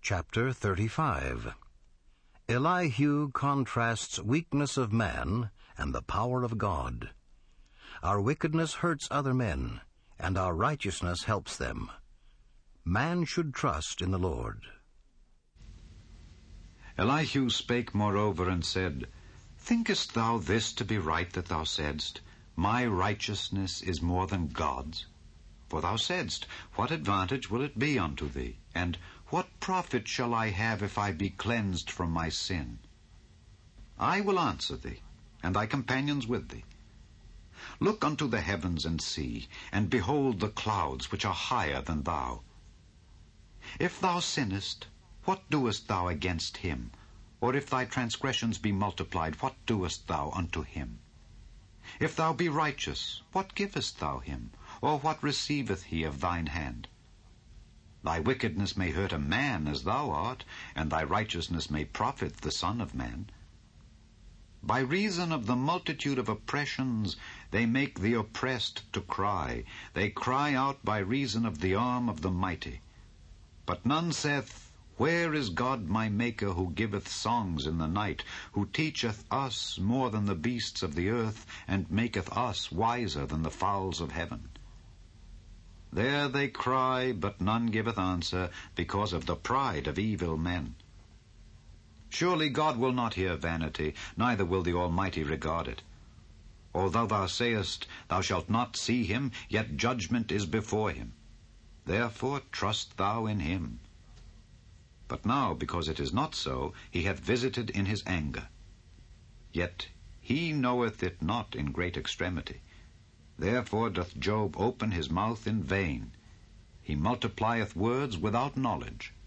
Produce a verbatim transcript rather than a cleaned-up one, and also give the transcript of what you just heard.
Chapter thirty-five. Elihu contrasts weakness of man and the power of God. Our wickedness hurts other men, and our righteousness helps them. Man should trust in the Lord. Elihu spake moreover and said, Thinkest thou this to be right that thou saidst, My righteousness is more than God's? For thou saidst, What advantage will it be unto thee? And what profit shall I have if I be cleansed from my sin? I will answer thee, and thy companions with thee. Look unto the heavens and see, and behold the clouds which are higher than thou. If thou sinnest, what doest thou against him? Or if thy transgressions be multiplied, what doest thou unto him? If thou be righteous, what givest thou him? Or what receiveth he of thine hand? Thy wickedness may hurt a man as thou art, and thy righteousness may profit the Son of Man. By reason of the multitude of oppressions, they make the oppressed to cry. They cry out by reason of the arm of the mighty. But none saith, Where is God my Maker, who giveth songs in the night, who teacheth us more than the beasts of the earth, and maketh us wiser than the fowls of heaven? There they cry, but none giveth answer, because of the pride of evil men. Surely God will not hear vanity, neither will the Almighty regard it. Although thou sayest, Thou shalt not see him, yet judgment is before him. Therefore trust thou in him. But now, because it is not so, he hath visited in his anger. Yet he knoweth it not in great extremity. Therefore doth Job open his mouth in vain. He multiplieth words without knowledge.